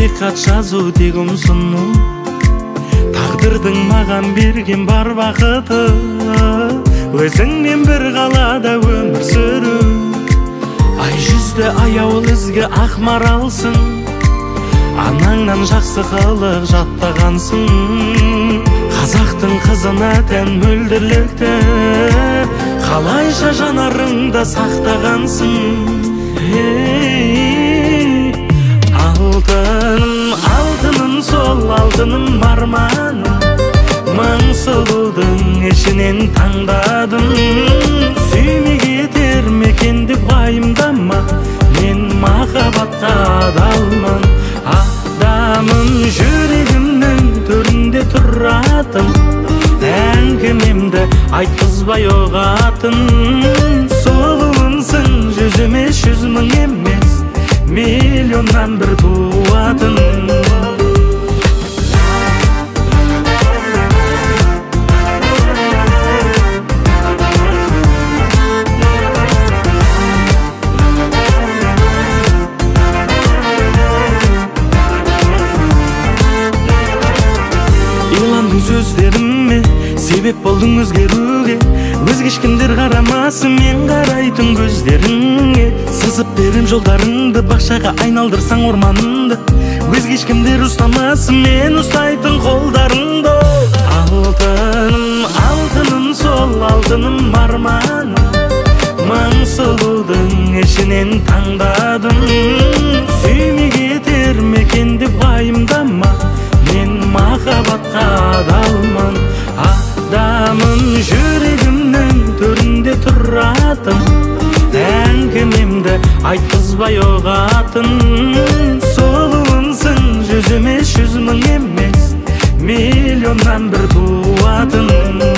Эки кат жазуу тегим сунуу, тагдырдың маған берген бар бақыты, өзіңмен бір қалада өмір сүрүү. Ай жүзді аяулы ізгі ақ маралсың, анаңнан жақсы қылық жаттағансың. Қазақтың қызына тән мөлдірлікті қалайша жанарыңда сақтағансың. Алтыным, алтыным, сол алтыным арманым, мың сұлудың ішінен таңдадым. Сүймей кетер мекен деп уайымдама, мен махаббатқа адалмын. Адамым, жүрегімнің төрінде тұратын, әңгімемді айтқызбай ұғатын. Сұлуымсың жүзіме 100 мың емес, миллионнан бір туатын. Иландың сөздеріме, себеп болдың өзгеруге. Өзге ешкімдер қарамасын, мен қарайтын көздеріңе. Сызып берем жолдарыңды, бақшаға айналдырсаң орманымды. Өзге ешкімдер ұстамасын, мен ұстайтын қолдарыңды. Алтыным, алтыным, сол алтыным арманым, мың сұлудың ішінен таңдадым. Сүймей кетер мекен деп уайымдама, мен махаббатқа адалмын. Адамым, жүрегімнің төрінде тұратын, әңгімемді айтқызбай ұғатын. Сұлуымсың жүзіме 100 мың емес, миллионнан бір туатын.